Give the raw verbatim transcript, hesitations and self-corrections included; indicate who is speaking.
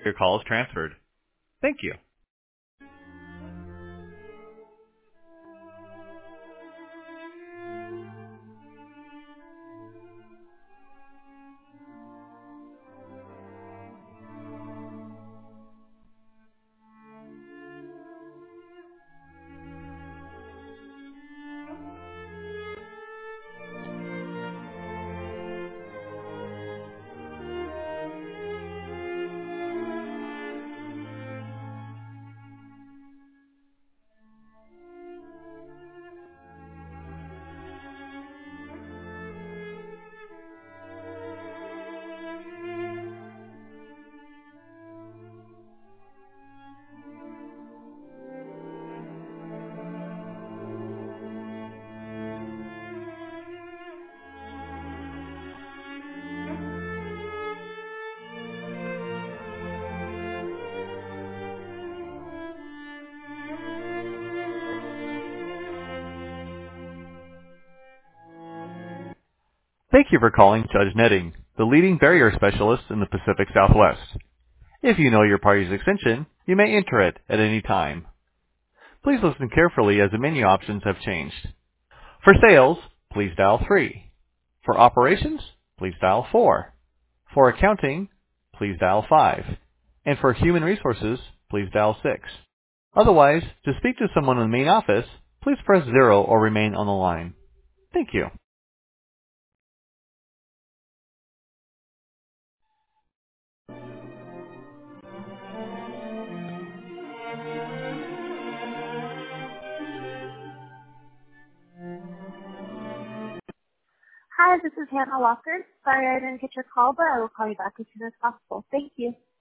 Speaker 1: Your call is transferred. Thank you. Thank you for calling Judge Netting, the leading barrier specialist in the Pacific Southwest. If you know your party's extension, you may enter it at any time. Please listen carefully as the menu options have changed. For sales, please dial three. For operations, please dial four. For accounting, please dial five. And for human resources, please dial six. Otherwise, to speak to someone in the main office, please press zero or remain on the line. Thank you. Hi, this is Hannah Walker. Sorry I didn't get your call, but I will call you back as soon as possible. Thank you.